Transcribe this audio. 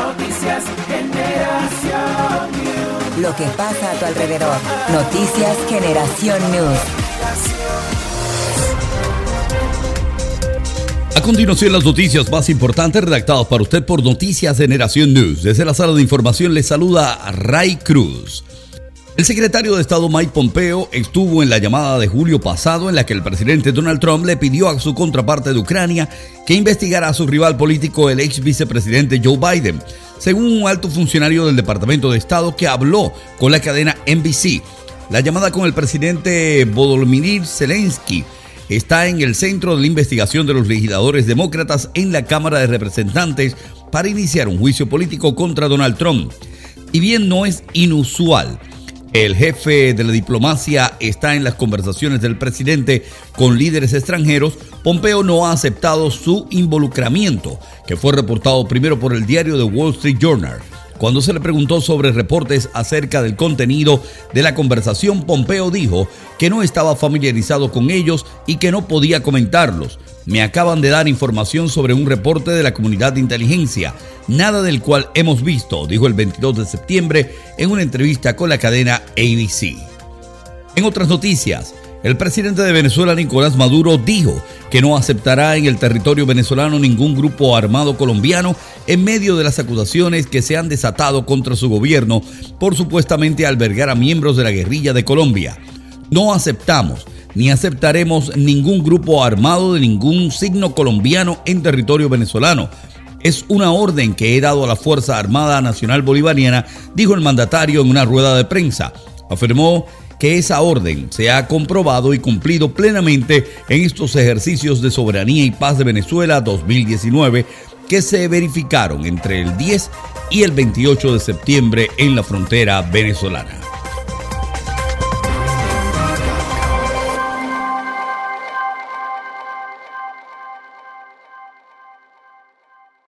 Noticias Generación News. Lo que pasa a tu alrededor. Noticias Generación News. A continuación, las noticias más importantes redactadas para usted por Noticias Generación News. Desde la sala de información les saluda Ray Cruz. El secretario de Estado Mike Pompeo estuvo en la llamada de julio pasado en la que el presidente Donald Trump le pidió a su contraparte de Ucrania que investigara a su rival político, el ex vicepresidente Joe Biden, según un alto funcionario del Departamento de Estado que habló con la cadena NBC. La llamada con el presidente Volodymyr Zelensky está en el centro de la investigación de los legisladores demócratas en la Cámara de Representantes para iniciar un juicio político contra Donald Trump. Y bien no es inusual, el jefe de la diplomacia está en las conversaciones del presidente con líderes extranjeros. Pompeo no ha aceptado su involucramiento, que fue reportado primero por el diario The Wall Street Journal. Cuando se le preguntó sobre reportes acerca del contenido de la conversación, Pompeo dijo que no estaba familiarizado con ellos y que no podía comentarlos. Me acaban de dar información sobre un reporte de la comunidad de inteligencia, nada del cual hemos visto, dijo el 22 de septiembre en una entrevista con la cadena ABC. En otras noticias, el presidente de Venezuela, Nicolás Maduro, dijo que no aceptará en el territorio venezolano ningún grupo armado colombiano en medio de las acusaciones que se han desatado contra su gobierno por supuestamente albergar a miembros de la guerrilla de Colombia. No aceptamos ni aceptaremos ningún grupo armado de ningún signo colombiano en territorio venezolano. Es una orden que he dado a la Fuerza Armada Nacional Bolivariana, dijo el mandatario en una rueda de prensa. Afirmó que esa orden se ha comprobado y cumplido plenamente en estos ejercicios de soberanía y paz de Venezuela 2019 que se verificaron entre el 10 y el 28 de septiembre en la frontera venezolana.